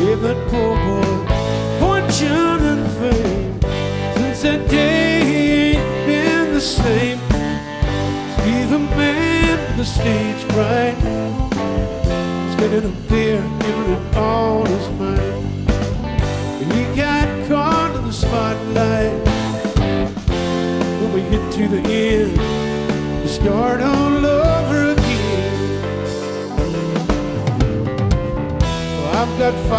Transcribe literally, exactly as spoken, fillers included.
gave that poor boy fortune and fame. Since that day he ain't been the same. Be the man with the stage fright, spinning up there, giving it all his might. And he got caught in the spotlight. When we get to the end, we start all over again. Well, I've got five